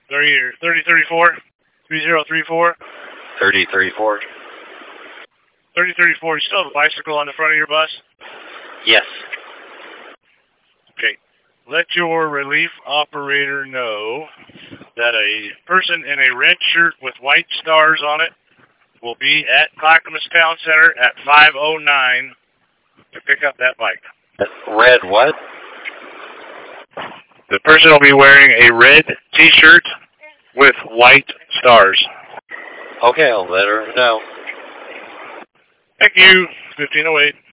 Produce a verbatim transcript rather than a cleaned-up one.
thirty, thirty thirty-four, three zero three four. thirty thirty-four. thirty thirty-four, you still have a bicycle on the front of your bus? Yes. Okay. Let your relief operator know that a person in a red shirt with white stars on it will be at Clackamas Town Center at five oh nine to pick up that bike. Red what? The person will be wearing a red T-shirt with white stars. Okay, I'll let her know. Thank you. fifteen oh eight.